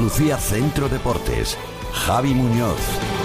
Andalucía Centro Deportes. Javi Muñoz.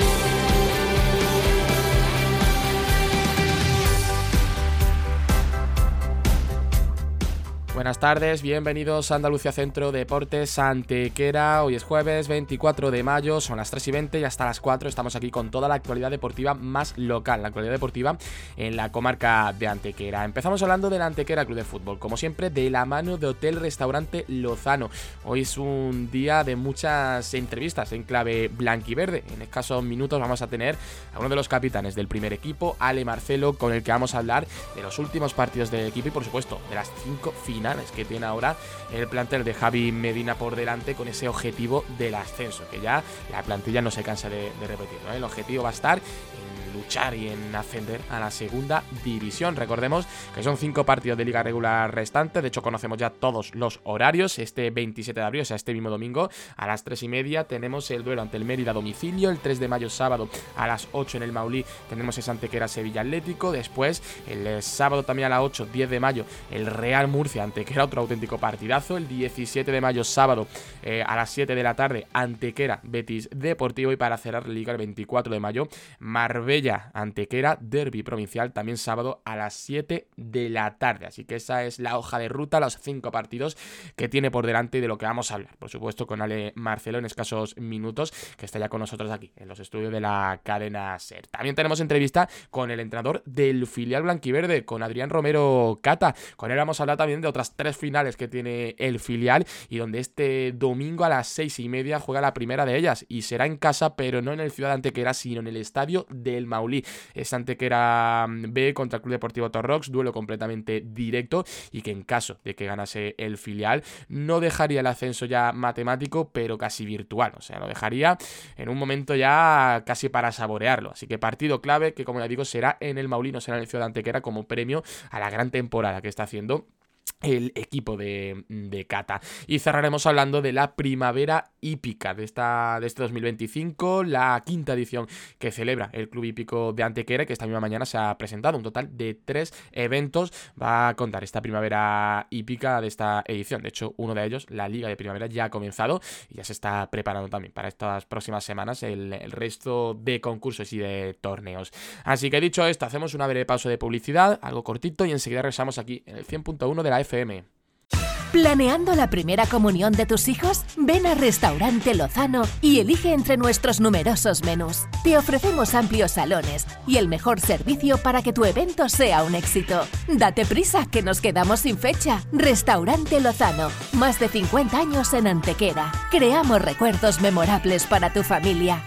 Buenas tardes, bienvenidos a Andalucía Centro Deportes Antequera. Hoy es jueves 24 de mayo, son las 3:20 y hasta las 4 estamos aquí con toda la actualidad deportiva más local, la actualidad deportiva en la comarca de Antequera. Empezamos hablando del Antequera Club de Fútbol, como siempre de la mano de Hotel Restaurante Lozano. Hoy es un día de muchas entrevistas en clave blanquiverde. En escasos minutos vamos a tener a uno de los capitanes del primer equipo, Ale Marcelo, con el que vamos a hablar de los últimos partidos del equipo y por supuesto de las 5 finales que tiene ahora el plantel de Javi Medina por delante, con ese objetivo del ascenso, que ya la plantilla no se cansa de repetir, ¿no? El objetivo va a estar en luchar y en ascender a la segunda división. Recordemos que son 5 partidos de liga regular restantes, de hecho conocemos ya todos los horarios. Este 27 de abril, o sea este mismo domingo, a las 3:30 tenemos el duelo ante el Mérida a domicilio. El 3 de mayo sábado a las 8 en el Maulí tenemos ese Antequera Sevilla Atlético. Después el sábado también a las 8, 10 de mayo, el Real Murcia Antequera, otro auténtico partidazo. El 17 de mayo sábado a las 7 de la tarde Antequera Betis Deportivo. Y para cerrar la liga el 24 de mayo Marbella Antequera Derbi provincial, también sábado a las 7 de la tarde. Así que esa es la hoja de ruta, los 5 partidos que tiene por delante y de lo que vamos a hablar, por supuesto, con Ale Marcelo en escasos minutos, que está ya con nosotros aquí en los estudios de la cadena SER. También tenemos entrevista con el entrenador del filial blanquiverde, con Adrián Romero Cata. Con él vamos a hablar también de otras 3 finales que tiene el filial y donde este domingo a las 6:30 juega la primera de ellas y será en casa, pero no en el Ciudad de Antequera, sino en el estadio del Maulí. Es Antequera B contra el Club Deportivo Torrox, duelo completamente directo y que en caso de que ganase el filial no dejaría el ascenso ya matemático, pero casi virtual, o sea, lo dejaría en un momento ya casi para saborearlo. Así que partido clave que, como ya digo, será en el Maulí, no será en el Ciudad de Antequera, como premio a la gran temporada que está haciendo el equipo de Cata. Y cerraremos hablando de la primavera hípica de este 2025, la 5ª edición que celebra el Club Hípico de Antequera, que esta misma mañana se ha presentado. Un total de 3 eventos va a contar esta primavera hípica de esta edición. De hecho, uno de ellos, la Liga de Primavera, ya ha comenzado y ya se está preparando también para estas próximas semanas el resto de concursos y de torneos. Así que dicho esto, hacemos una breve pausa de publicidad, algo cortito, y enseguida regresamos aquí en el 100.1 de la FM. ¿Planeando la primera comunión de tus hijos? Ven a Restaurante Lozano y elige entre nuestros numerosos menús. Te ofrecemos amplios salones y el mejor servicio para que tu evento sea un éxito. Date prisa, que nos quedamos sin fecha. Restaurante Lozano, más de 50 años en Antequera. Creamos recuerdos memorables para tu familia.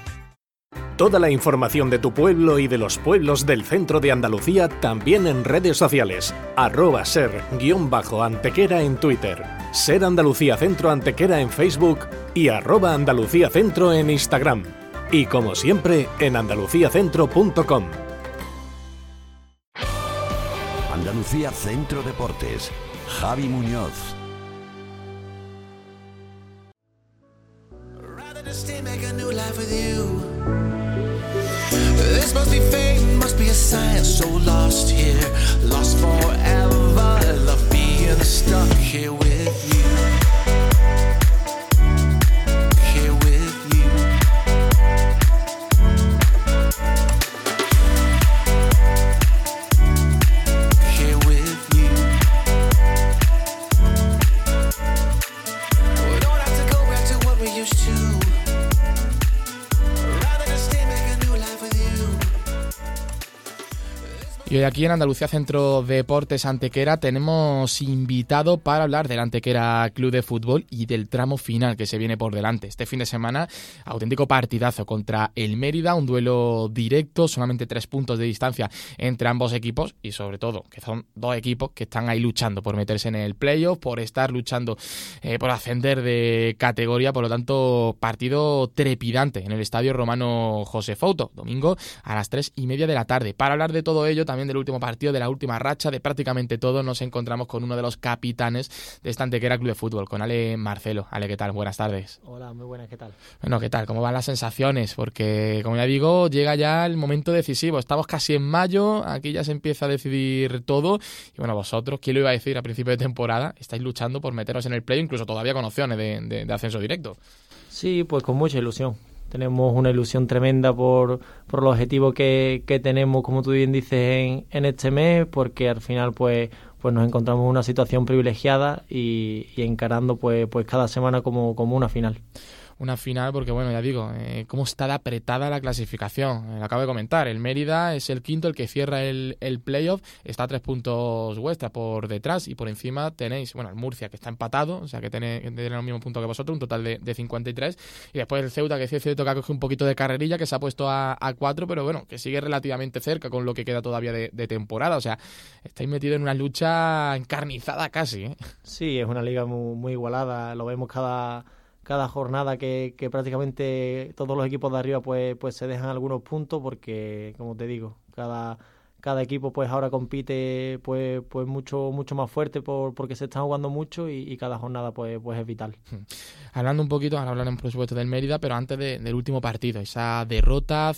Toda la información de tu pueblo y de los pueblos del centro de Andalucía también en redes sociales. @ser_Antequera en Twitter, Ser Andalucía Centro Antequera en Facebook y @Andalucía Centro en Instagram. Y como siempre, en andaluciacentro.com. Andalucía Centro Deportes. Javi Muñoz. This must be fate, must be a sign. So lost here, lost forever. Love being stuck here with you. Here with you. Here with you. We don't have to go back to what we used to. Y hoy aquí en Andalucía Centro Deportes Antequera tenemos invitado para hablar del Antequera Club de Fútbol y del tramo final que se viene por delante. Este fin de semana, auténtico partidazo contra el Mérida, un duelo directo, solamente 3 puntos de distancia entre ambos equipos y sobre todo que son 2 equipos que están ahí luchando por meterse en el playoff, por estar luchando por ascender de categoría. Por lo tanto, partido trepidante en el Estadio Romano José Fouto, domingo a las 3:30 de la tarde. Para hablar de todo ello, también del último partido, de la última racha, de prácticamente todo, nos encontramos con uno de los capitanes de esta Antequera Club de Fútbol, con Ale Marcelo. Ale, ¿qué tal? Buenas tardes. Hola, muy buenas, ¿qué tal? Bueno, ¿qué tal? ¿Cómo van las sensaciones? Porque, como ya digo, llega ya el momento decisivo. Estamos casi en mayo, aquí ya se empieza a decidir todo. Y bueno, vosotros, ¿quién lo iba a decir a principio de temporada? Estáis luchando por meteros en el play, incluso todavía con opciones de ascenso directo. Sí, pues con mucha ilusión. Tenemos una ilusión tremenda por el objetivo que tenemos, como tú bien dices, en este mes, porque al final pues nos encontramos en una situación privilegiada y encarando pues cada semana como una final. Una final porque, bueno, ya digo, cómo está de apretada la clasificación. Lo acabo de comentar, el Mérida es el quinto, el que cierra el playoff, está a 3 puntos vuestra por detrás y por encima tenéis, bueno, el Murcia, que está empatado, o sea que tiene los mismos puntos que vosotros, un total de 53, y después el Ceuta, que sí es cierto que ha cogido un poquito de carrerilla, que se ha puesto a 4, pero bueno, que sigue relativamente cerca con lo que queda todavía de temporada, o sea, estáis metidos en una lucha encarnizada casi, ¿eh? Sí, es una liga muy, muy igualada, lo vemos cada jornada que prácticamente todos los equipos de arriba pues se dejan algunos puntos porque, como te digo, cada equipo pues ahora compite pues mucho más fuerte porque se están jugando mucho y cada jornada pues es vital. Hablando un poquito, ahora hablaremos por supuesto del Mérida, pero antes del último partido, esa derrota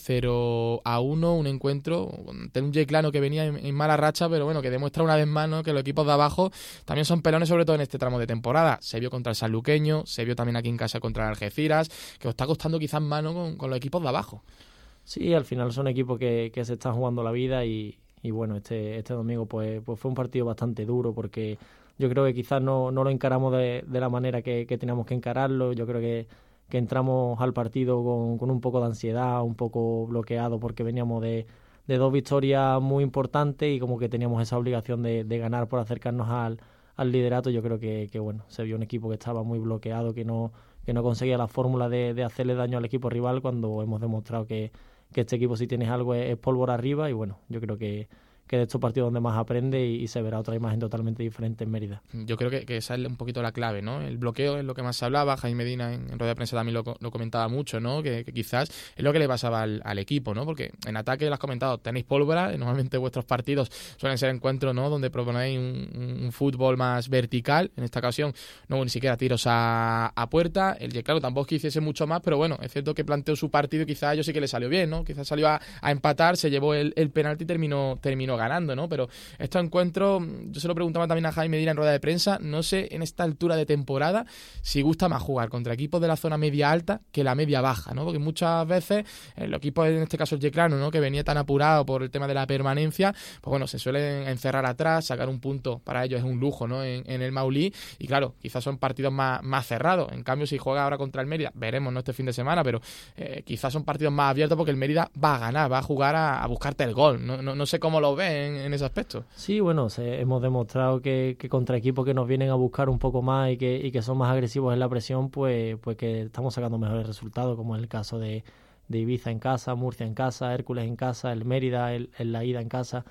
0-1, un encuentro ante un Yeclano que venía en mala racha, pero bueno, que demuestra una vez más, ¿no?, que los equipos de abajo también son pelones, sobre todo en este tramo de temporada. Se vio contra el Sanluqueño, se vio también aquí en casa contra el Algeciras, que os está costando quizás más, ¿no?, con los equipos de abajo. Sí, al final son equipos que se están jugando la vida y bueno, este domingo pues fue un partido bastante duro porque yo creo que quizás no lo encaramos de la manera que teníamos que encararlo. Yo creo que entramos al partido con un poco de ansiedad, un poco bloqueado porque veníamos de 2 victorias muy importantes y como que teníamos esa obligación de ganar por acercarnos al liderato. Yo creo que bueno, se vio un equipo que estaba muy bloqueado, que no conseguía la fórmula de hacerle daño al equipo rival cuando hemos demostrado que este equipo, si tienes algo, es pólvora arriba y bueno, yo creo que de estos partidos donde más aprende y se verá otra imagen totalmente diferente en Mérida. Yo creo que esa es un poquito la clave, ¿no? El bloqueo es lo que más se hablaba, Jaime Medina en rueda de prensa también lo comentaba mucho, ¿no? Que quizás es lo que le pasaba al equipo, ¿no? Porque en ataque, lo has comentado, tenéis pólvora, normalmente vuestros partidos suelen ser encuentros, ¿no?, donde proponéis un fútbol más vertical, en esta ocasión no hubo ni siquiera tiros a puerta, el Yeclano tampoco que hiciese mucho más, pero bueno, es cierto que planteó su partido y quizás a ellos sí que le salió bien, ¿no? Quizás salió a empatar, se llevó el penalti y terminó ganando, ¿no? Pero estos encuentros, yo se lo preguntaba también a Jaime Medina en rueda de prensa, no sé en esta altura de temporada si gusta más jugar contra equipos de la zona media alta que la media baja, ¿no? Porque muchas veces los equipos, en este caso el Yeclano, ¿no?, que venía tan apurado por el tema de la permanencia, pues bueno, se suelen encerrar atrás, sacar un punto para ellos es un lujo, ¿no?, en el Maulí, y claro, quizás son partidos más cerrados. En cambio, si juega ahora contra el Mérida, veremos, no este fin de semana, pero quizás son partidos más abiertos porque el Mérida va a ganar, va a jugar a buscarte el gol. No sé cómo lo ven en ese aspecto. Sí, bueno, hemos demostrado que contra equipos que nos vienen a buscar un poco más y que son más agresivos en la presión, pues que estamos sacando mejores resultados, como es el caso de Ibiza en casa, Murcia en casa, Hércules en casa, el Mérida en la ida en casa.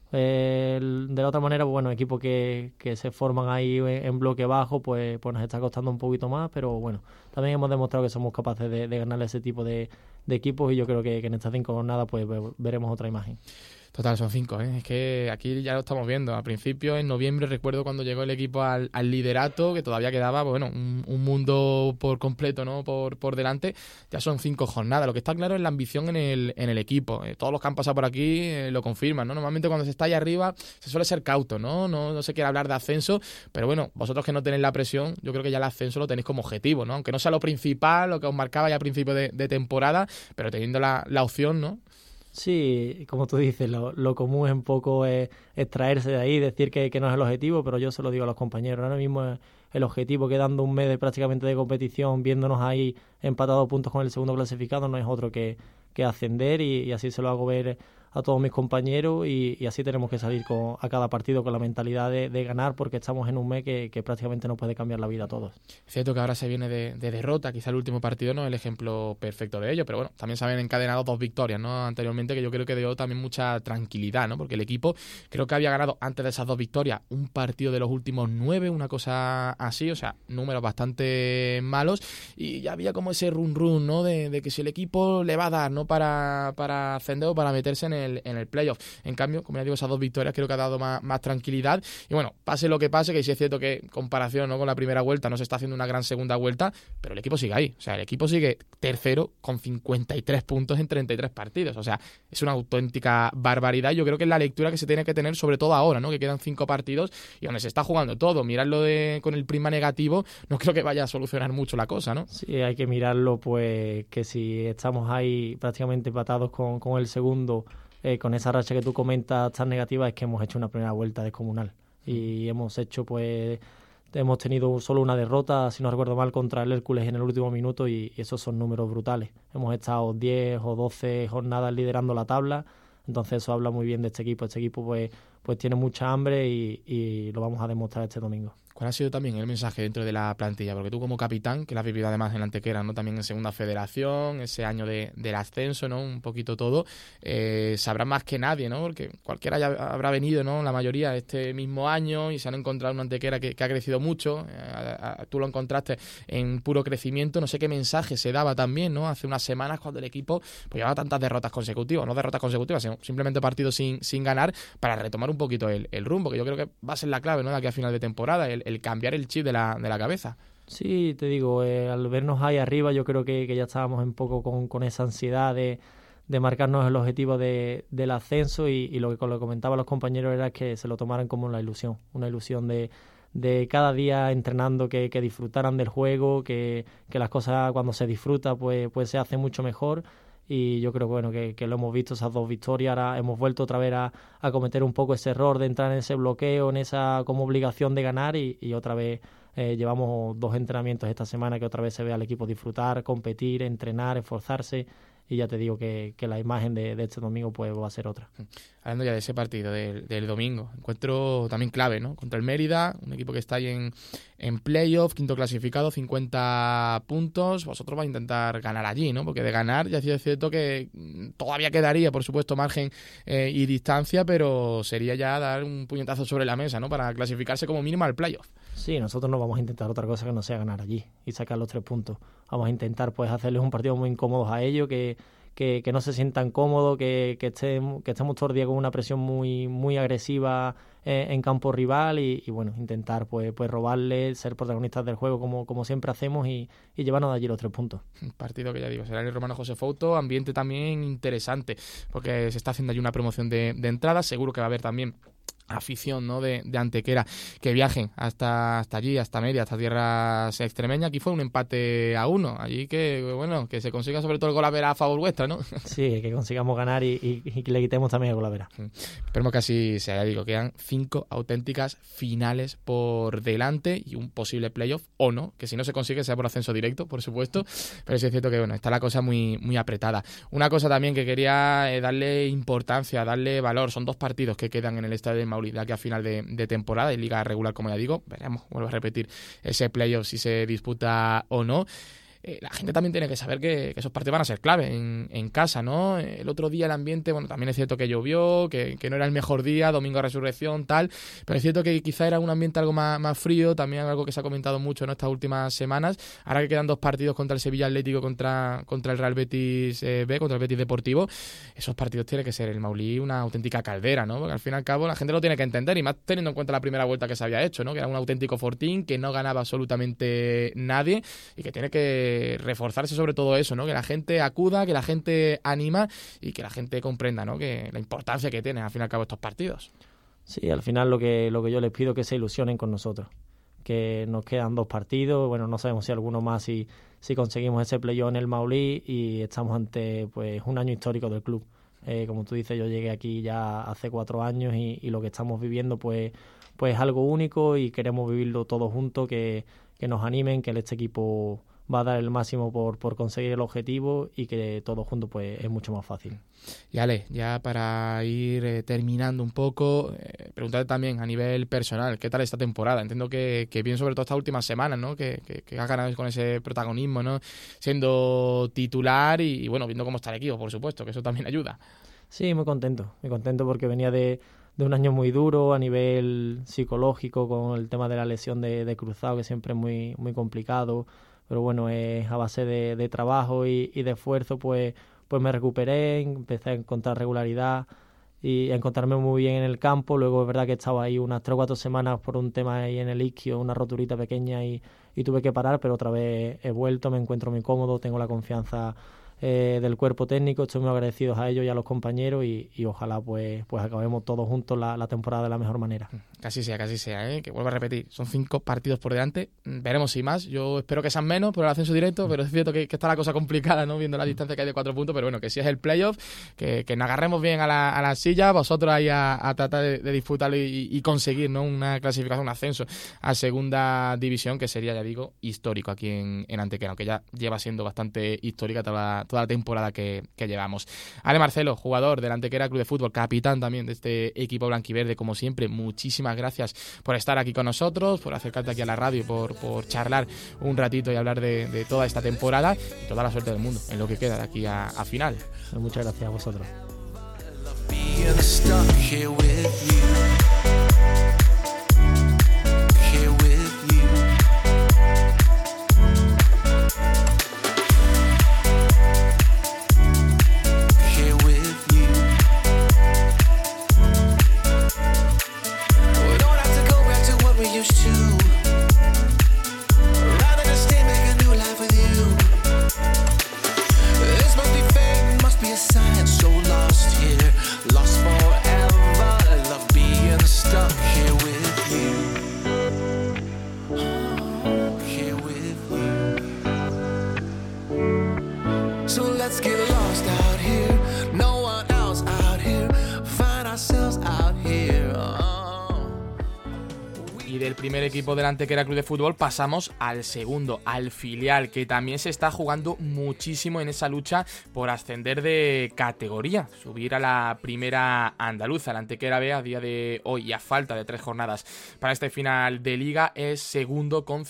De la otra manera, bueno, equipos que se forman ahí en bloque bajo, pues nos está costando un poquito más, pero bueno, también hemos demostrado que somos capaces de ganarle ese tipo de equipos y yo creo que en estas 5 jornadas pues veremos otra imagen. Total, son 5, ¿eh? Es que aquí ya lo estamos viendo. A principio, en noviembre, recuerdo cuando llegó el equipo al liderato, que todavía quedaba, bueno, un mundo por completo, ¿no?, por delante. Ya son 5 jornadas. Lo que está claro es la ambición en el equipo. Todos los que han pasado por aquí lo confirman, ¿no? Normalmente cuando se está ahí arriba se suele ser cauto, ¿no? No se quiere hablar de ascenso, pero bueno, vosotros que no tenéis la presión, yo creo que ya el ascenso lo tenéis como objetivo, ¿no? Aunque no sea lo principal, lo que os marcaba ya a principio de temporada, pero teniendo la opción, ¿no? Sí, como tú dices, lo común es un poco extraerse de ahí, decir que no es el objetivo, pero yo se lo digo a los compañeros. Ahora mismo el objetivo, quedando un mes prácticamente de competición, viéndonos ahí empatados puntos con el segundo clasificado, no es otro que ascender y así se lo hago ver a todos mis compañeros y así tenemos que salir a cada partido con la mentalidad de ganar porque estamos en un mes que prácticamente nos puede cambiar la vida a todos. Es cierto que ahora se viene de derrota, quizá el último partido no es el ejemplo perfecto de ello, pero bueno, también se habían encadenado 2 victorias, ¿no?, anteriormente, que yo creo que dio también mucha tranquilidad, ¿no?, porque el equipo creo que había ganado antes de esas 2 victorias un partido de los últimos 9, una cosa así, o sea, números bastante malos y ya había como ese run, ¿no?, de que si el equipo le va a dar, ¿no?, para ascender o para meterse en el playoff. En cambio, como ya digo, esas 2 victorias creo que ha dado más tranquilidad. Y bueno, pase lo que pase, que sí es cierto que en comparación, ¿no?, con la primera vuelta no se está haciendo una gran segunda vuelta, pero el equipo sigue ahí. O sea, el equipo sigue tercero con 53 puntos en 33 partidos. O sea, es una auténtica barbaridad. Yo creo que es la lectura que se tiene que tener, sobre todo ahora, ¿no?, que quedan 5 partidos y donde se está jugando todo. Mirarlo con el prisma negativo no creo que vaya a solucionar mucho la cosa, ¿no? Sí, hay que mirarlo, pues, que si estamos ahí prácticamente empatados con el segundo, con esa racha que tú comentas tan negativa, es que hemos hecho una primera vuelta descomunal. Y hemos tenido solo una derrota, si no recuerdo mal, contra el Hércules en el último minuto, y esos son números brutales. Hemos estado 10 o 12 jornadas liderando la tabla, entonces eso habla muy bien de este equipo. Este equipo pues tiene mucha hambre y lo vamos a demostrar este domingo. ¿Cuál ha sido también el mensaje dentro de la plantilla? Porque tú como capitán, que la has vivido además en la Antequera, ¿no?, también en Segunda Federación, ese año del ascenso, ¿no?, un poquito todo, sabrás más que nadie, ¿no?, porque cualquiera ya habrá venido, ¿no?, la mayoría este mismo año y se han encontrado una Antequera que ha crecido mucho. Tú lo encontraste en puro crecimiento. No sé qué mensaje se daba también, ¿no?, hace unas semanas cuando el equipo pues llevaba tantas derrotas consecutivas, no derrotas consecutivas, sino simplemente partidos sin ganar, para retomar un poquito el rumbo, que yo creo que va a ser la clave, ¿no?, de aquí a final de temporada, el cambiar el chip de la cabeza. Sí, te digo, al vernos ahí arriba, yo creo que ya estábamos un poco con esa ansiedad de marcarnos el objetivo del ascenso, y lo que comentaban los compañeros era que se lo tomaran como una ilusión de cada día entrenando, que disfrutaran del juego, que las cosas cuando se disfruta pues se hace mucho mejor. Y yo creo que lo hemos visto, esas 2 victorias. Ahora hemos vuelto otra vez a cometer un poco ese error de entrar en ese bloqueo, en esa como obligación de ganar, y otra vez llevamos 2 entrenamientos esta semana que otra vez se ve al equipo disfrutar, competir, entrenar, esforzarse, y ya te digo que la imagen de este domingo pues va a ser otra. Hablando ya de ese partido del domingo, encuentro también clave, ¿no?, contra el Mérida, un equipo que está ahí en playoff, 5º clasificado, 50 puntos. Vosotros vais a intentar ganar allí, ¿no?, porque de ganar ya es cierto que todavía quedaría, por supuesto, margen y distancia, pero sería ya dar un puñetazo sobre la mesa, ¿no?, para clasificarse como mínimo al playoff. Sí, nosotros no vamos a intentar otra cosa que no sea ganar allí y sacar los 3 puntos. Vamos a intentar pues hacerles un partido muy incómodo a ellos, que no se sientan cómodos, que estemos todo el día con una presión muy, muy agresiva en campo rival, y bueno, intentar pues robarles, ser protagonistas del juego como siempre hacemos, y llevarnos de allí los 3 puntos. Un partido que ya digo, será en el Romano José Fouto, ambiente también interesante, porque se está haciendo allí una promoción de entradas. Seguro que va a haber también afición, ¿no?, de Antequera, que viajen hasta allí, hasta Mérida, hasta tierras extremeñas. Aquí fue un empate a 1, allí que se consiga sobre todo el Golavera a favor vuestra, ¿no? Sí, que consigamos ganar y que le quitemos también el Golavera. Esperemos que así sea. Ya digo, quedan 5 auténticas finales por delante y un posible playoff, o no, que si no se consigue sea por ascenso directo, por supuesto, pero sí es cierto que bueno, está la cosa muy, muy apretada. Una cosa también que quería darle importancia, darle valor, son 2 partidos que quedan en el estadio de Mauriz de aquí a final de temporada, y liga regular, como ya digo. Veremos, vuelvo a repetir, ese playoff si se disputa o no. La gente también tiene que saber que esos partidos van a ser clave en casa, ¿no? El otro día el ambiente, bueno, también es cierto que llovió, que no era el mejor día, domingo de resurrección, tal, pero es cierto que quizá era un ambiente algo más frío, también algo que se ha comentado mucho en estas últimas semanas. Ahora que quedan 2 partidos contra el Sevilla Atlético, contra el Real Betis B, contra el Betis Deportivo, esos partidos tiene que ser el Maulí una auténtica caldera, ¿no? Porque al fin y al cabo la gente lo tiene que entender, y más teniendo en cuenta la primera vuelta que se había hecho, ¿no?, que era un auténtico fortín, que no ganaba absolutamente nadie, y que tiene que reforzarse sobre todo eso, ¿no?, que la gente acuda, que la gente anima y que la gente comprenda, ¿no?, que la importancia que tienen al fin y al cabo estos partidos. Sí, al final lo que yo les pido es que se ilusionen con nosotros, que nos quedan 2 partidos, bueno, no sabemos si alguno más, si conseguimos ese playoff en el Maulí, y estamos ante pues un año histórico del club. Como tú dices, yo llegué aquí ya hace 4 años y lo que estamos viviendo pues es algo único, y queremos vivirlo todos juntos, que nos animen, que este equipo va a dar el máximo por conseguir el objetivo, y que todos juntos pues es mucho más fácil. Y Ale, ya para ir terminando un poco, preguntarte también a nivel personal, ¿qué tal esta temporada? Entiendo que bien, sobre todo estas últimas semanas, ¿no?, que has ganado con ese protagonismo, ¿no?, siendo titular y bueno, viendo cómo está el equipo, por supuesto, que eso también ayuda. Sí, muy contento porque venía de un año muy duro a nivel psicológico, con el tema de la lesión de cruzado, que siempre es muy, muy complicado. Pero bueno, a base de trabajo y de esfuerzo, pues pues me recuperé, empecé a encontrar regularidad y a encontrarme muy bien en el campo. Luego es verdad que estaba ahí unas 3 o 4 semanas por un tema ahí en el isquio, una roturita pequeña y tuve que parar, pero otra vez he vuelto, me encuentro muy cómodo, tengo la confianza del cuerpo técnico, estoy muy agradecidos a ellos y a los compañeros y ojalá pues acabemos todos juntos la temporada de la mejor manera. Casi sea, que vuelvo a repetir, son 5 partidos por delante, veremos si más, yo espero que sean menos por el ascenso directo, pero es cierto que está la cosa complicada, ¿no? Viendo la distancia que hay de 4 puntos, pero bueno, que si es el playoff, que nos agarremos bien a la silla, vosotros ahí a tratar de disfrutarlo y conseguir, ¿no? Una clasificación, un ascenso a segunda división, que sería, ya digo, histórico aquí en Antequera, aunque ya lleva siendo bastante histórica toda la temporada que llevamos. Ale Marcelo, jugador del Antequera Club de Fútbol, capitán también de este equipo blanquiverde, como siempre, muchísimas gracias por estar aquí con nosotros, por acercarte aquí a la radio y por charlar un ratito y hablar de toda esta temporada y toda la suerte del mundo en lo que queda de aquí a final. Muchas gracias a vosotros. Primer equipo del Antequera Club de Fútbol pasamos al segundo, al filial, que también se está jugando muchísimo en esa lucha por ascender de categoría, subir a la primera andaluza. El Antequera B a día de hoy y a falta de 3 jornadas para este final de liga es segundo con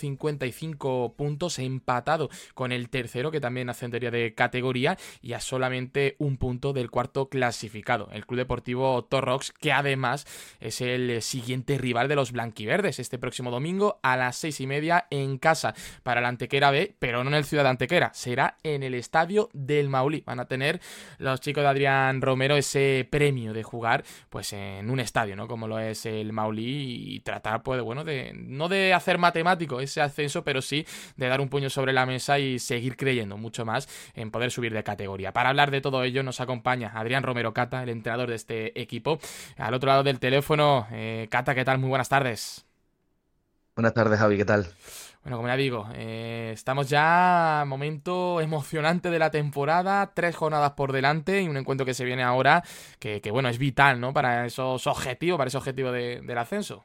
55 puntos, empatado con el tercero que también ascendería de categoría y a solamente 1 punto del cuarto clasificado, el Club Deportivo Torrox, que además es el siguiente rival de los blanquiverdes este próximo domingo a las 6:30 en casa para el Antequera B, pero no en el Ciudad de Antequera, será en el estadio del Maulí. Van a tener los chicos de Adrián Romero ese premio de jugar pues en un estadio, ¿no? Como lo es el Maulí, y tratar pues bueno, no de hacer matemático ese ascenso, pero sí de dar un puño sobre la mesa y seguir creyendo mucho más en poder subir de categoría. Para hablar de todo ello nos acompaña Adrián Romero Cata, el entrenador de este equipo, al otro lado del teléfono. Cata, ¿qué tal? Muy buenas tardes. Buenas tardes, Javi, ¿qué tal? Bueno, como ya digo, estamos ya momento emocionante de la temporada, 3 jornadas por delante y un encuentro que se viene ahora que bueno, es vital, ¿no? Para ese objetivo del ascenso.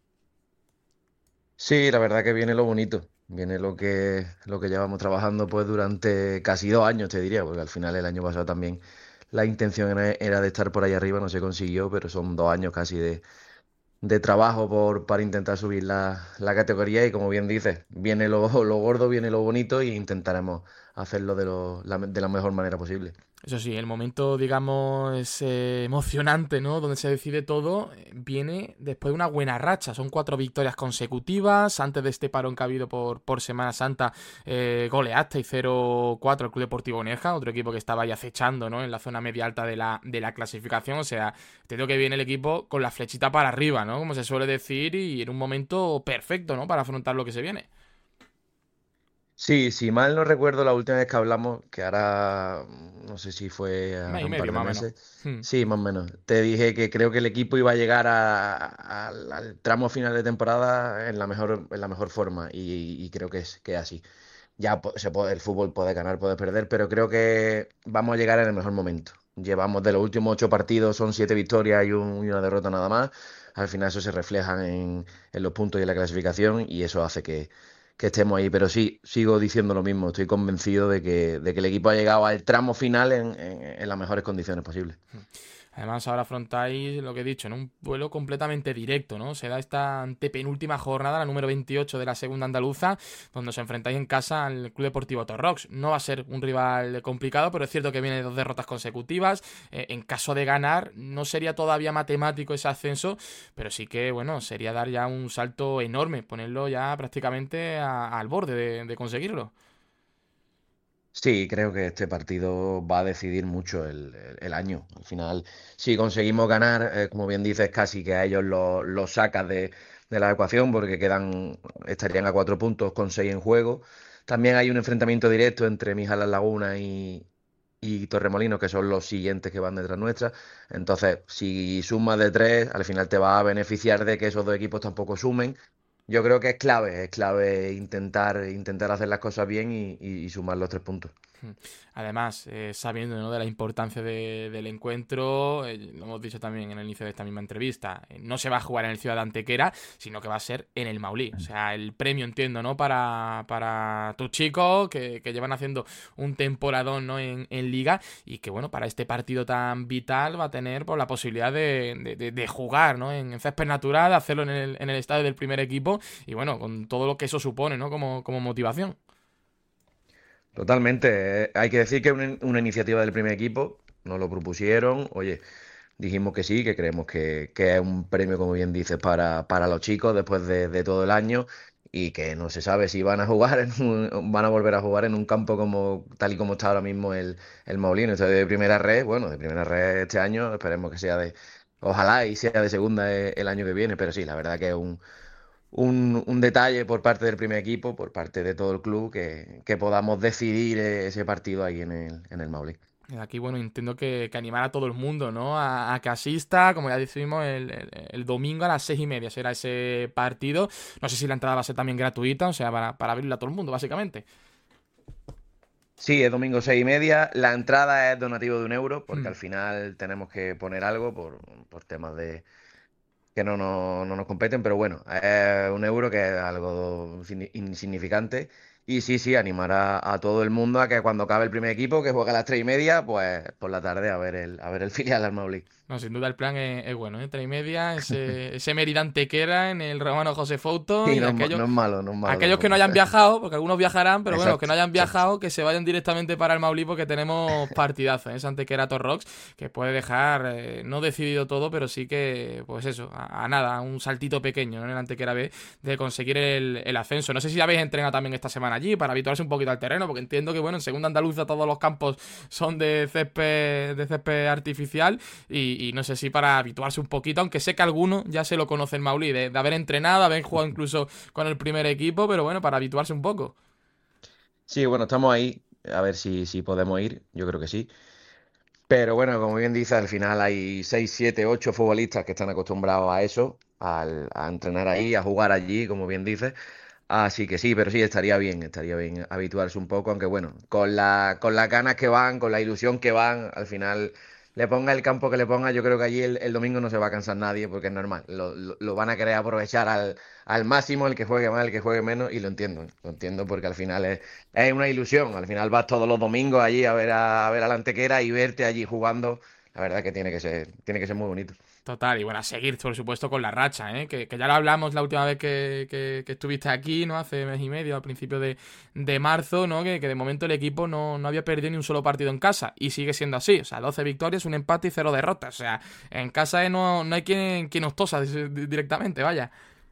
Sí, la verdad que viene lo bonito, viene lo que llevamos trabajando pues durante casi 2 años, te diría, porque al final el año pasado también la intención era de estar por ahí arriba, no se consiguió, pero son 2 años casi de trabajo para intentar subir la categoría y como bien dices, viene lo gordo, viene lo bonito y intentaremos hacerlo de la mejor manera posible. Eso sí, el momento, digamos, emocionante, ¿no? Donde se decide todo, viene después de una buena racha. Son 4 victorias consecutivas. Antes de este parón que ha habido por Semana Santa, goleaste y 0-4 al Club Deportivo Nerja, otro equipo que estaba ahí acechando, ¿no? En la zona media alta de la clasificación. O sea, te digo que viene el equipo con la flechita para arriba, ¿no? Como se suele decir, y en un momento perfecto, ¿no? Para afrontar lo que se viene. Sí, si mal no recuerdo la última vez que hablamos, que ahora no sé si fue Un mes y hace un par medio, de más o menos. meses, sí, más o menos. Te dije que creo que el equipo iba a llegar al tramo final de temporada en la mejor forma y creo que es así. Ya el fútbol puede ganar, puede perder, pero creo que vamos a llegar en el mejor momento. Llevamos de los últimos 8 partidos, son 7 victorias y una derrota nada más. Al final eso se refleja en los puntos y en la clasificación y eso hace que estemos ahí, pero sí, sigo diciendo lo mismo, estoy convencido de que el equipo ha llegado al tramo final en las mejores condiciones posibles. Además, ahora afrontáis lo que he dicho, en un duelo completamente directo, ¿no? Se da esta antepenúltima jornada, la número 28 de la segunda andaluza, donde os enfrentáis en casa al Club Deportivo Torrox. No va a ser un rival complicado, pero es cierto que viene de 2 derrotas consecutivas. En caso de ganar, no sería todavía matemático ese ascenso, pero sí que, bueno, sería dar ya un salto enorme, ponerlo ya prácticamente al borde de conseguirlo. Sí, creo que este partido va a decidir mucho el año. Al final, si conseguimos ganar, como bien dices, casi que a ellos los sacas de la ecuación porque estarían a 4 puntos con 6 en juego. También hay un enfrentamiento directo entre Mijalas Laguna y Torremolinos, que son los siguientes que van detrás nuestra. Entonces, si sumas de 3, al final te va a beneficiar de que esos dos equipos tampoco sumen. Yo creo que es clave intentar hacer las cosas bien y sumar los 3 puntos. Además, sabiendo, ¿no?, de la importancia del encuentro, lo hemos dicho también en el inicio de esta misma entrevista, no se va a jugar en el Ciudad de Antequera, sino que va a ser en el Maulí. O sea, el premio, entiendo, ¿no?, para tus chicos que llevan haciendo un temporadón, ¿no?, en Liga, y que, bueno, para este partido tan vital va a tener, pues, la posibilidad de jugar, ¿no?, en césped natural, de hacerlo en el estadio del primer equipo, y bueno, con todo lo que eso supone, ¿no?, como motivación. Totalmente. Hay que decir que es una iniciativa del primer equipo, nos lo propusieron, oye, dijimos que sí, que creemos que es un premio, como bien dices, para los chicos después de todo el año y que no se sabe si van a jugar, van a volver a jugar en un campo como tal y como está ahora mismo el Moulino. Esto de primera red, bueno, de primera red este año, esperemos que sea ojalá y sea de segunda el año que viene, pero sí, la verdad que es un detalle por parte del primer equipo, por parte de todo el club, que podamos decidir ese partido ahí en el Maule. Aquí, bueno, entiendo que animar a todo el mundo, ¿no? A que asista, como ya decimos, el domingo a las 6:30 será ese partido. No sé si la entrada va a ser también gratuita, o sea, para abrirla a todo el mundo, básicamente. Sí, es domingo 6:30. La entrada es donativo de 1 euro, porque Mm. al final tenemos que poner algo por temas de que no nos competen, pero bueno, es 1 euro que es algo insignificante. Y sí, sí, animar a todo el mundo a que cuando acabe el primer equipo, que juega a las 3:30, pues por la tarde a ver el filial al Mauli. No, sin duda el plan es bueno, ¿eh? 3:30, ese Mérida Antequera en el Romano José Fouto Sí, y no es malo, no es malo aquellos que tampoco. no hayan viajado, porque algunos viajarán, pero bueno, los que Exacto, no hayan exacto. viajado, que se vayan directamente para el Maulí porque tenemos partidazo, ¿eh? Esa Antequera Torrox, que puede dejar, no decidido todo, pero sí que, pues eso, a nada, un saltito pequeño, ¿no?, en el Antequera B de conseguir el ascenso. No sé si habéis entrenado también esta semana allí para habituarse un poquito al terreno, porque entiendo que, bueno, en segunda andaluza todos los campos son de césped artificial y no sé si para habituarse un poquito, aunque sé que algunos ya se lo conocen Maulí, de haber entrenado, haber jugado incluso con el primer equipo, pero bueno, para habituarse un poco. Sí, bueno, estamos ahí, a ver si podemos ir, yo creo que sí. Pero bueno, como bien dice, al final hay 6, 7, 8 futbolistas que están acostumbrados a eso, a entrenar ahí, a jugar allí, como bien dice. Así que sí, pero sí, estaría bien habituarse un poco, aunque bueno, con las ganas que van, con la ilusión que van, al final le ponga el campo que le ponga, yo creo que allí el domingo no se va a cansar nadie, porque es normal, lo van a querer aprovechar al máximo, el que juegue más, el que juegue menos, y lo entiendo porque al final es una ilusión, al final vas todos los domingos allí a ver a la Antequera y verte allí jugando, la verdad que tiene que ser muy bonito. Total, y bueno, a seguir, por supuesto, con la racha, ¿eh? Que ya lo hablamos la última vez que estuviste aquí, ¿no? Hace mes y medio, al principio de marzo, ¿no? Que de momento el equipo no había perdido ni un solo partido en casa, y sigue siendo así, o sea, 12 victorias, un empate y 0 derrotas, o sea, en casa no hay quien nos tosa directamente, vaya.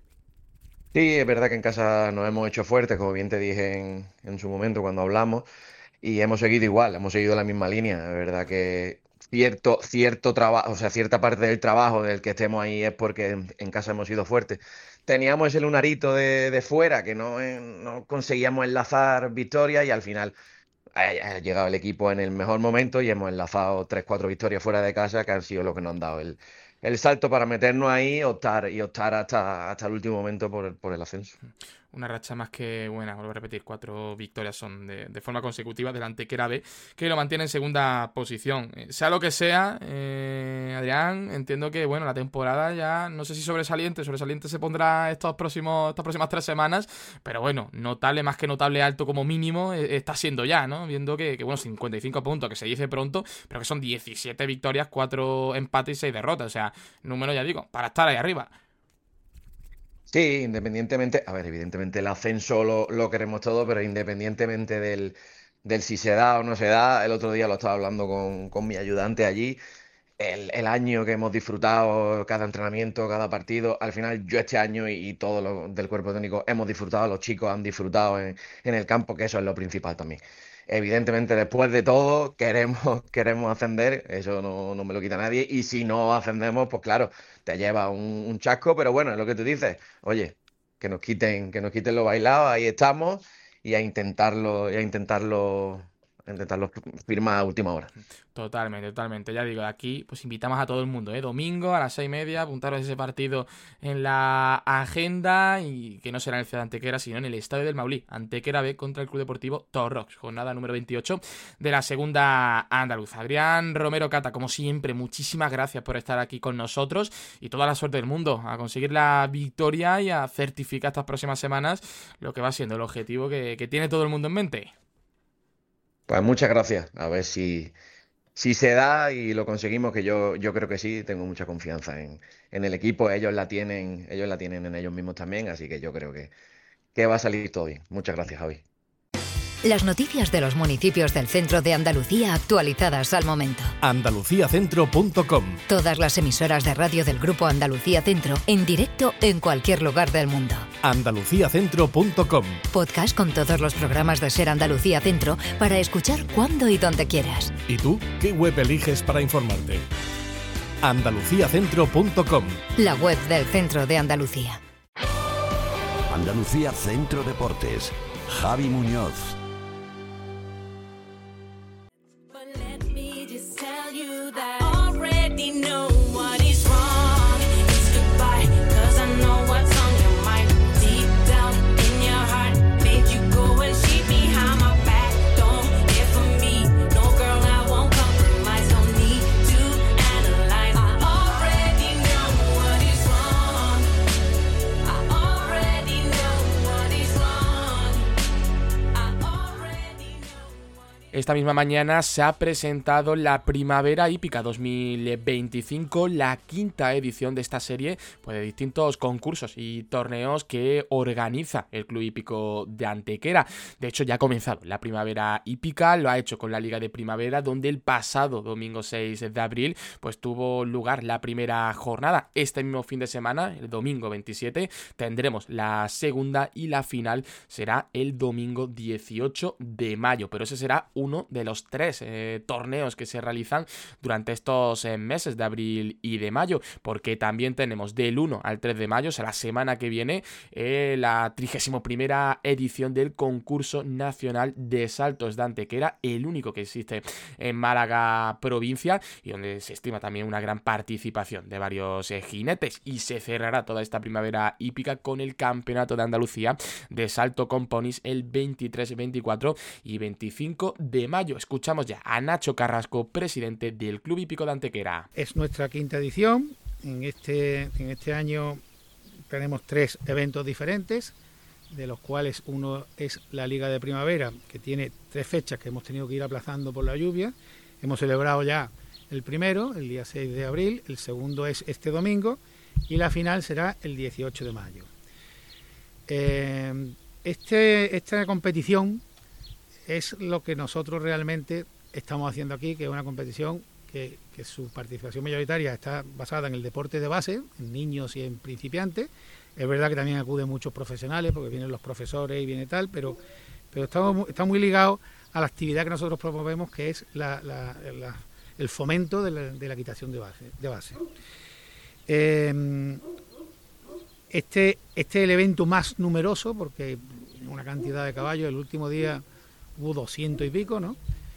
Sí, es verdad que en casa nos hemos hecho fuertes, como bien te dije en su momento cuando hablamos. Y hemos seguido igual, hemos seguido la misma línea. Es verdad que cierto trabajo, o sea, cierta parte del trabajo del que estemos ahí es porque en casa hemos sido fuertes. Teníamos ese lunarito de fuera que no conseguíamos enlazar victorias y al final ha llegado el equipo en el mejor momento y hemos enlazado 3, 4 victorias fuera de casa que han sido lo que nos han dado el salto para meternos ahí optar hasta el último momento por el ascenso. Una racha más que buena, vuelvo a repetir, 4 victorias son de forma consecutiva del Antequera B, que lo mantiene en segunda posición. Sea lo que sea, Adrián, entiendo que bueno, la temporada ya, no sé si sobresaliente se pondrá estas próximas 3 semanas, pero bueno, notable, más que notable alto como mínimo, está siendo ya, ¿no? Viendo que bueno, 55 puntos, que se dice pronto, pero que son 17 victorias, 4 empates y 6 derrotas, o sea, número ya digo, para estar ahí arriba. Sí, independientemente, a ver, evidentemente el ascenso lo queremos todo, pero independientemente del si se da o no se da, el otro día lo estaba hablando con mi ayudante allí, el año que hemos disfrutado, cada entrenamiento, cada partido, al final yo este año y todo lo del cuerpo técnico hemos disfrutado, los chicos han disfrutado en el campo, que eso es lo principal también. Evidentemente, después de todo, queremos ascender, eso no me lo quita nadie, y si no ascendemos, pues claro, te lleva un chasco, pero bueno, es lo que tú dices, oye, que nos quiten lo bailado, ahí estamos, a intentarlo firmar a última hora. Totalmente. Ya digo, aquí pues invitamos a todo el mundo, domingo a las 6:30, apuntaros a ese partido en la agenda, y que no será en el Ciudad de Antequera, sino en el Estadio del Maulí. Antequera B contra el Club Deportivo Torrox, jornada número 28 de la segunda andaluza. Adrián Romero Cata, como siempre, muchísimas gracias por estar aquí con nosotros, y toda la suerte del mundo a conseguir la victoria y a certificar estas próximas semanas lo que va siendo el objetivo que tiene todo el mundo en mente. Pues muchas gracias, a ver si se da y lo conseguimos, que yo creo que sí, tengo mucha confianza en el equipo, ellos la tienen en ellos mismos también, así que yo creo que va a salir todo bien. Muchas gracias, Javi. Las noticias de los municipios del centro de Andalucía actualizadas al momento. andaluciacentro.com. Todas las emisoras de radio del Grupo Andalucía Centro en directo en cualquier lugar del mundo. andaluciacentro.com. Podcast con todos los programas de Ser Andalucía Centro para escuchar cuando y donde quieras. ¿Y tú qué web eliges para informarte? andaluciacentro.com. La web del centro de Andalucía. Andalucía Centro Deportes. Javi Muñoz. Esta misma mañana se ha presentado la Primavera Hípica 2025, la quinta edición de esta serie pues, de distintos concursos y torneos que organiza el Club Hípico de Antequera. De hecho, ya ha comenzado la Primavera Hípica, lo ha hecho con la Liga de Primavera, donde el pasado domingo 6 de abril pues tuvo lugar la primera jornada. Este mismo fin de semana, el domingo 27, tendremos la segunda, y la final será el domingo 18 de mayo, pero ese será uno de los 3 torneos que se realizan durante estos meses de abril y de mayo, porque también tenemos del 1 al 3 de mayo, o sea, la semana que viene, la 31ª edición del concurso nacional de saltos de Antequera, el único que existe en Málaga provincia, y donde se estima también una gran participación de varios jinetes, y se cerrará toda esta primavera hípica con el Campeonato de Andalucía de salto con ponis el 23, 24 y 25 de mayo. Escuchamos ya a Nacho Carrasco, presidente del Club Hípico de Antequera. Es nuestra quinta edición. En este año tenemos 3 eventos diferentes, de los cuales uno es la Liga de Primavera, que tiene 3 fechas que hemos tenido que ir aplazando por la lluvia. Hemos celebrado ya el primero, el día 6 de abril, el segundo es este domingo, y la final será el 18 de mayo. Esta competición es lo que nosotros realmente estamos haciendo aquí, que es una competición que su participación mayoritaria está basada en el deporte de base, en niños y en principiantes. Es verdad que también acuden muchos profesionales, porque vienen los profesores y viene tal, pero está muy ligado a la actividad que nosotros promovemos, que es el fomento de la equitación de base. Este es el evento más numeroso, porque una cantidad de caballos, el último día hubo 200 y pico, ¿no?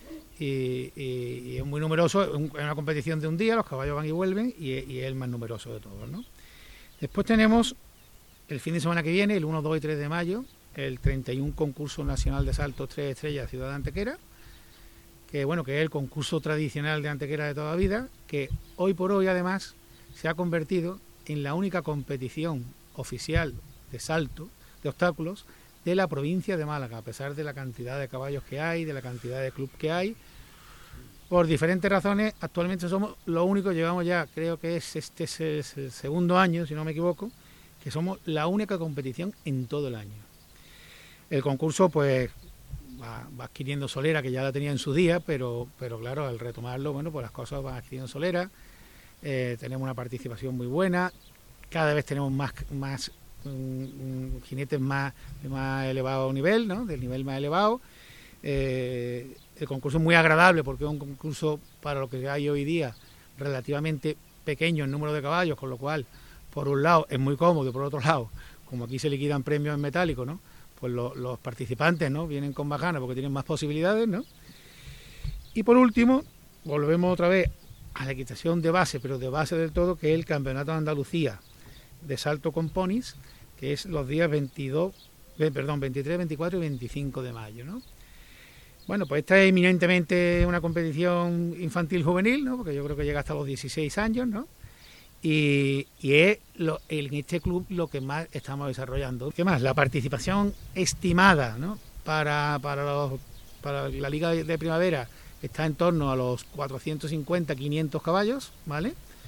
Y es muy numeroso, es una competición de un día, los caballos van y vuelven, y es el más numeroso de todos, ¿no? Después tenemos el fin de semana que viene, el 1, 2 y 3 de mayo, el 31 concurso nacional de saltos 3 estrellas Ciudad de Antequera, que es el concurso tradicional de Antequera de toda la vida, que hoy por hoy además se ha convertido en la única competición oficial de salto, de obstáculos, de la provincia de Málaga, a pesar de la cantidad de caballos que hay, de la cantidad de club que hay. Por diferentes razones, actualmente somos lo único, llevamos ya, creo que este es el segundo año, si no me equivoco, que somos la única competición en todo el año. El concurso pues va adquiriendo solera, que ya la tenía en su día, pero claro, al retomarlo, pues las cosas van adquiriendo solera. Tenemos una participación muy buena, cada vez tenemos más jinetes más elevado nivel, ¿no? Del nivel más elevado. El concurso es muy agradable porque es un concurso, para lo que hay hoy día, relativamente pequeño en número de caballos, con lo cual, por un lado, es muy cómodo, y por otro lado, como aquí se liquidan premios en metálico, ¿no? Pues los participantes, ¿no?, vienen con más ganas porque tienen más posibilidades, ¿no? Y por último, volvemos otra vez a la equitación de base, pero de base del todo, que es el Campeonato de Andalucía de salto con ponis, que es los días 23, 24 y 25 de mayo, ¿no? Bueno, pues esta es eminentemente una competición infantil-juvenil, ¿no?, porque yo creo que llega hasta los 16 años, ¿no? Y es en este club lo que más estamos desarrollando. ¿Qué más? La participación estimada, ¿no?, para la Liga de Primavera está en torno a los 450-500 caballos, ¿vale?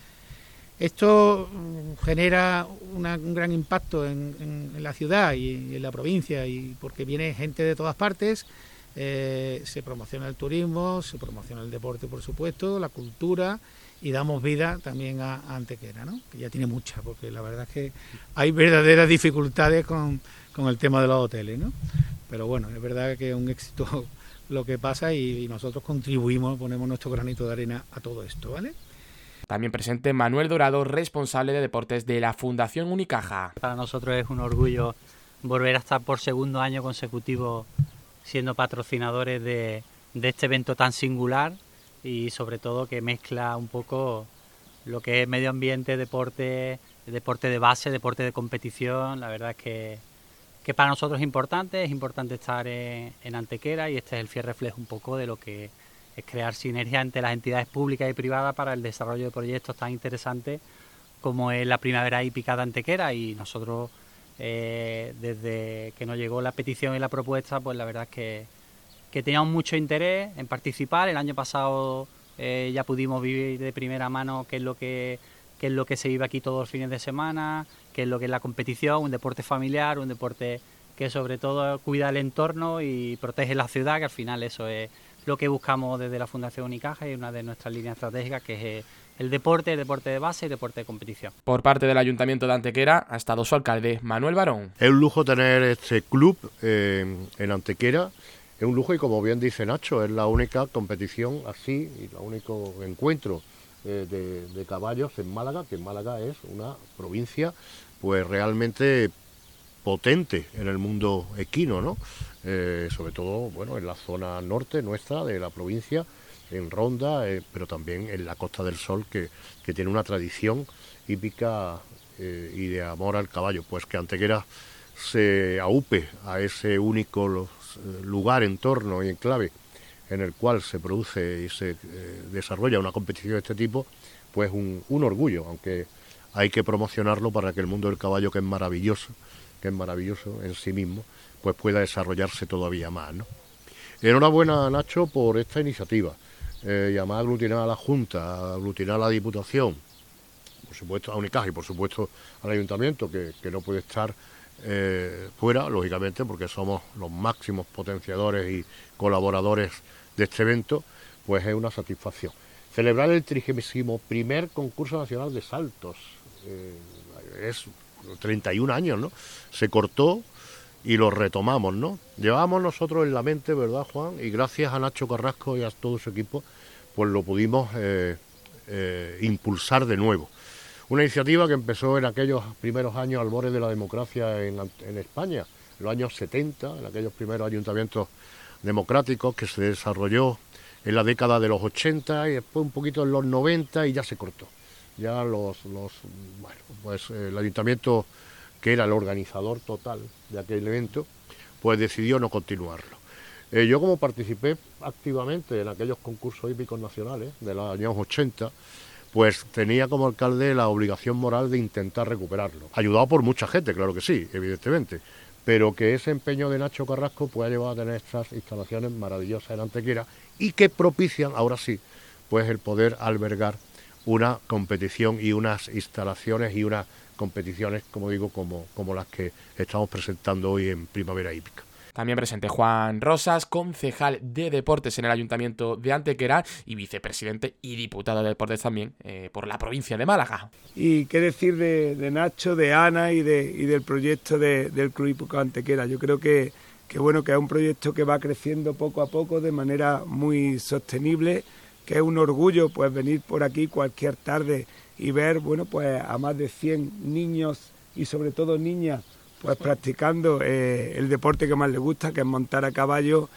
Esto genera un gran impacto en la ciudad y en la provincia, y porque viene gente de todas partes. Se promociona el turismo, se promociona el deporte, por supuesto, la cultura, y damos vida también a Antequera, ¿no?, que ya tiene mucha, porque la verdad es que hay verdaderas dificultades con el tema de los hoteles, ¿no? Pero bueno, es verdad que es un éxito lo que pasa, y nosotros contribuimos, ponemos nuestro granito de arena a todo esto, ¿vale? También presente Manuel Dorado, responsable de deportes de la Fundación Unicaja. Para nosotros es un orgullo volver a estar por segundo año consecutivo siendo patrocinadores de este evento tan singular, y sobre todo que mezcla un poco lo que es medio ambiente, deporte de base, deporte de competición. La verdad es que para nosotros es importante estar en Antequera, y este es el fiel reflejo un poco de lo que es crear sinergia entre las entidades públicas y privadas para el desarrollo de proyectos tan interesantes como es la Primavera Hípica de Antequera. Y nosotros, desde que nos llegó la petición y la propuesta, pues la verdad es que teníamos mucho interés en participar. El año pasado ya pudimos vivir de primera mano qué es lo que se vive aquí todos los fines de semana, qué es lo que es la competición, un deporte familiar, un deporte que sobre todo cuida el entorno y protege la ciudad, que al final eso es lo que buscamos desde la Fundación Unicaja, y una de nuestras líneas estratégicas, que es el deporte de base y deporte de competición. Por parte del Ayuntamiento de Antequera ha estado su alcalde, Manuel Barón. Es un lujo tener este club en Antequera, es un lujo, y como bien dice Nacho, es la única competición así y el único encuentro de caballos en Málaga, que Málaga es una provincia pues realmente potente en el mundo equino, ¿no? Sobre todo, bueno, en la zona norte nuestra de la provincia, en Ronda, pero también en la Costa del Sol, que tiene una tradición hípica y de amor al caballo. Pues que Antequera se aupe a ese único lugar, entorno y enclave en el cual se produce y se desarrolla una competición de este tipo, pues un orgullo, aunque hay que promocionarlo para que el mundo del caballo, que es maravilloso en sí mismo, pues pueda desarrollarse todavía más, ¿no? Enhorabuena, Nacho, por esta iniciativa, y además aglutinar a la Junta, aglutinar a la Diputación, por supuesto a Unicaja y por supuesto al Ayuntamiento, que no puede estar fuera, lógicamente, porque somos los máximos potenciadores y colaboradores de este evento, pues es una satisfacción. Celebrar el 31º concurso nacional de saltos, es 31 años, ¿no? Se cortó y lo retomamos, ¿no? Llevábamos nosotros en la mente, ¿verdad, Juan? Y gracias a Nacho Carrasco y a todo su equipo, pues lo pudimos impulsar de nuevo. Una iniciativa que empezó en aquellos primeros años al borde de la democracia en España, en los años 70, en aquellos primeros ayuntamientos democráticos, que se desarrolló en la década de los 80 y después un poquito en los 90, y ya se cortó. Ya el ayuntamiento, que era el organizador total de aquel evento, pues decidió no continuarlo. Yo, como participé activamente en aquellos concursos hípicos nacionales de los años 80, pues tenía como alcalde la obligación moral de intentar recuperarlo. Ayudado por mucha gente, claro que sí, evidentemente, pero que ese empeño de Nacho Carrasco pues ha llevado a tener estas instalaciones maravillosas en Antequera, y que propician, ahora sí, pues el poder albergar una competición y unas instalaciones y unas competiciones, como digo, como las que estamos presentando hoy en Primavera Hípica. También presente Juan Rosas, concejal de Deportes en el Ayuntamiento de Antequera y vicepresidente y diputado de Deportes también por la provincia de Málaga. Y qué decir de Nacho, de Ana y del proyecto del Club Hípico Antequera. Yo creo que bueno, que es un proyecto que va creciendo poco a poco de manera muy sostenible, que es un orgullo pues venir por aquí cualquier tarde y ver, bueno, pues a más de 100 niños y sobre todo niñas pues practicando el deporte que más les gusta, que es montar a caballo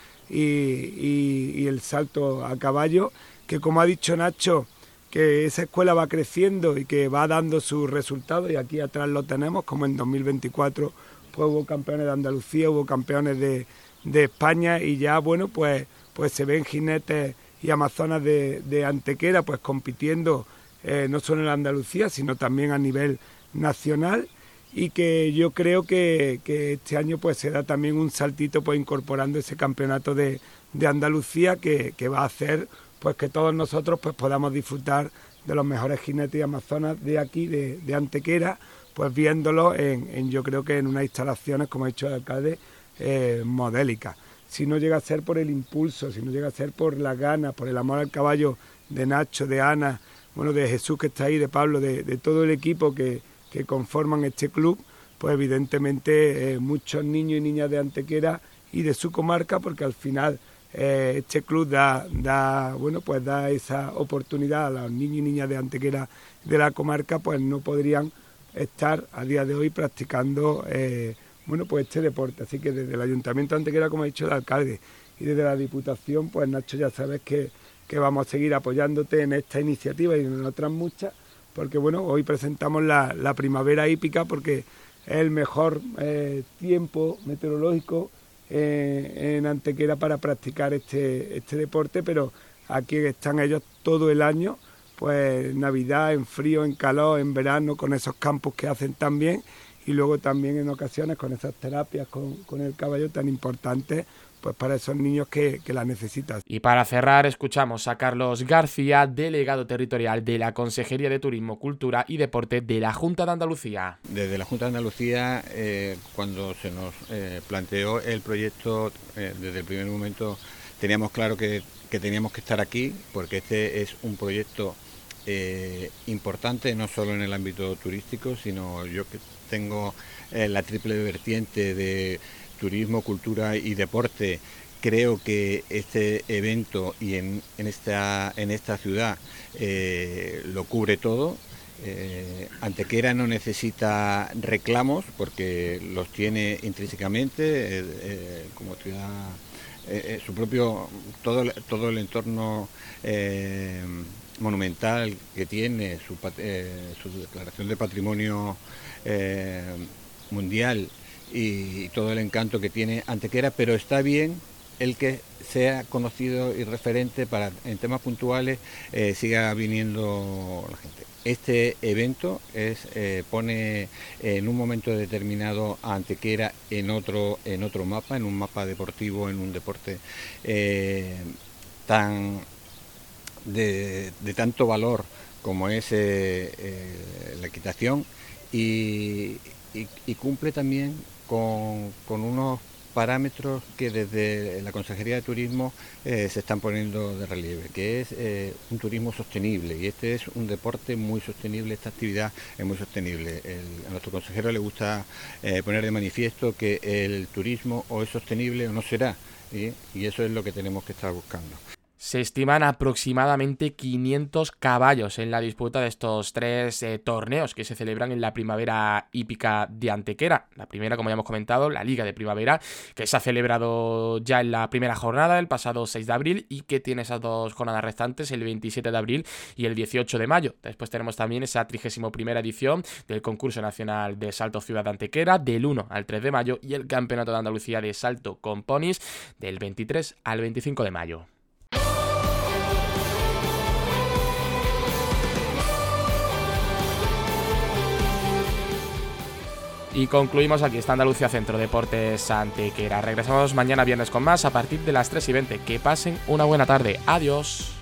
y el salto a caballo, que como ha dicho Nacho, que esa escuela va creciendo y que va dando sus resultados, y aquí atrás lo tenemos, como en 2024 pues hubo campeones de Andalucía, hubo campeones de España, y ya bueno pues se ven jinetes y amazonas de Antequera pues compitiendo no solo en Andalucía sino también a nivel nacional, y que yo creo que este año pues se da también un saltito pues incorporando ese campeonato de Andalucía que va a hacer pues que todos nosotros pues podamos disfrutar de los mejores jinetes y amazonas de aquí, de Antequera, pues viéndolos yo creo que en unas instalaciones, como ha dicho el alcalde, modélicas. Si no llega a ser por el impulso, si no llega a ser por las ganas, por el amor al caballo de Nacho, de Ana, bueno, de Jesús que está ahí, de Pablo, de todo el equipo que conforman este club, pues evidentemente muchos niños y niñas de Antequera y de su comarca, porque al final este club da esa oportunidad a los niños y niñas de Antequera de la comarca, pues no podrían estar a día de hoy practicando pues este deporte. Así que desde el Ayuntamiento de Antequera, como ha dicho el alcalde, y desde la Diputación, pues Nacho, ya sabes que vamos a seguir apoyándote en esta iniciativa y en otras muchas, porque bueno, hoy presentamos la primavera hípica porque es el mejor tiempo meteorológico en Antequera para practicar este deporte, pero aquí están ellos todo el año, pues en Navidad, en frío, en calor, en verano, con esos campos que hacen tan bien, y luego también en ocasiones con esas terapias con el caballo tan importantes pues para esos niños que la necesitan. Y para cerrar escuchamos a Carlos García, delegado territorial de la Consejería de Turismo, Cultura y Deporte de la Junta de Andalucía. Desde la Junta de Andalucía, cuando se nos planteó el proyecto, desde el primer momento teníamos claro que teníamos que estar aquí, porque este es un proyecto importante, no solo en el ámbito turístico, sino yo que tengo la triple vertiente de turismo, cultura y deporte. Creo que este evento y en esta ciudad lo cubre todo. Antequera no necesita reclamos porque los tiene intrínsecamente como ciudad, su propio todo el entorno monumental que tiene, su declaración de patrimonio mundial y todo el encanto que tiene Antequera, pero está bien el que sea conocido y referente para en temas puntuales siga viniendo la gente. Este evento pone en un momento determinado a Antequera en otro mapa, en un mapa deportivo, en un deporte de tanto valor como es la equitación, y cumple también con unos parámetros que desde la Consejería de Turismo se están poniendo de relieve, que es un turismo sostenible, y este es un deporte muy sostenible, esta actividad es muy sostenible. A nuestro consejero le gusta poner de manifiesto que el turismo o es sostenible o no será, y eso es lo que tenemos que estar buscando. Se estiman aproximadamente 500 caballos en la disputa de estos tres torneos que se celebran en la primavera hípica de Antequera. La primera, como ya hemos comentado, la Liga de Primavera, que se ha celebrado ya en la primera jornada, el pasado 6 de abril, y que tiene esas dos jornadas restantes, el 27 de abril y el 18 de mayo. Después tenemos también esa 31ª edición del Concurso Nacional de Salto Ciudad de Antequera, del 1 al 3 de mayo, y el Campeonato de Andalucía de Salto con Ponis, del 23 al 25 de mayo. Y concluimos aquí, está Andalucía Centro Deportes Antequera. Regresamos mañana viernes con más a partir de las 3:20. Que pasen una buena tarde. Adiós.